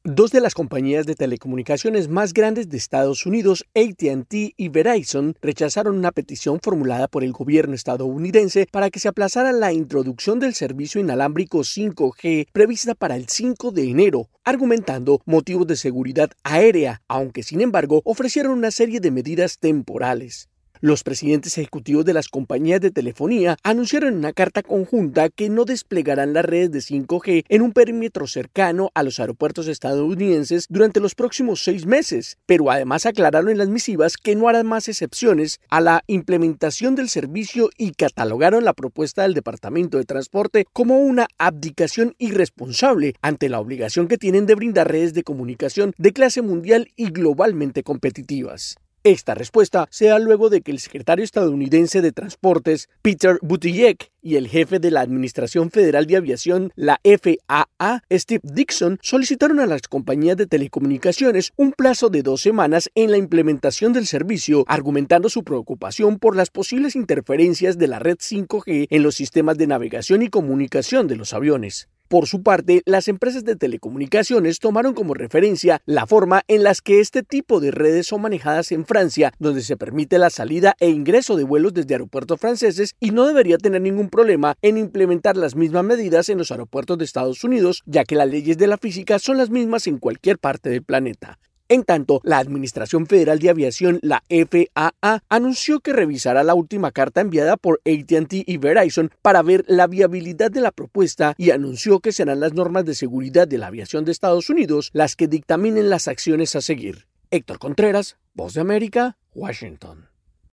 Dos de las compañías de telecomunicaciones más grandes de Estados Unidos, AT&T y Verizon, rechazaron una petición formulada por el gobierno estadounidense para que se aplazara la introducción del servicio inalámbrico 5G prevista para el 5 de enero, argumentando motivos de seguridad aérea, aunque sin embargo ofrecieron una serie de medidas temporales. Los presidentes ejecutivos de las compañías de telefonía anunciaron en una carta conjunta que no desplegarán las redes de 5G en un perímetro cercano a los aeropuertos estadounidenses durante los próximos 6 meses, pero además aclararon en las misivas que no harán más excepciones a la implementación del servicio y catalogaron la propuesta del Departamento de Transporte como una abdicación irresponsable ante la obligación que tienen de brindar redes de comunicación de clase mundial y globalmente competitivas. Esta respuesta se da luego de que el secretario estadounidense de Transportes, Peter Buttigieg, y el jefe de la Administración Federal de Aviación, la FAA, Steve Dickson, solicitaron a las compañías de telecomunicaciones un plazo de 2 semanas en la implementación del servicio, argumentando su preocupación por las posibles interferencias de la red 5G en los sistemas de navegación y comunicación de los aviones. Por su parte, las empresas de telecomunicaciones tomaron como referencia la forma en las que este tipo de redes son manejadas en Francia, donde se permite la salida e ingreso de vuelos desde aeropuertos franceses y no debería tener ningún problema en implementar las mismas medidas en los aeropuertos de Estados Unidos, ya que las leyes de la física son las mismas en cualquier parte del planeta. En tanto, la Administración Federal de Aviación, la FAA, anunció que revisará la última carta enviada por AT&T y Verizon para ver la viabilidad de la propuesta y anunció que serán las normas de seguridad de la aviación de Estados Unidos las que dictaminen las acciones a seguir. Héctor Contreras, Voz de América, Washington.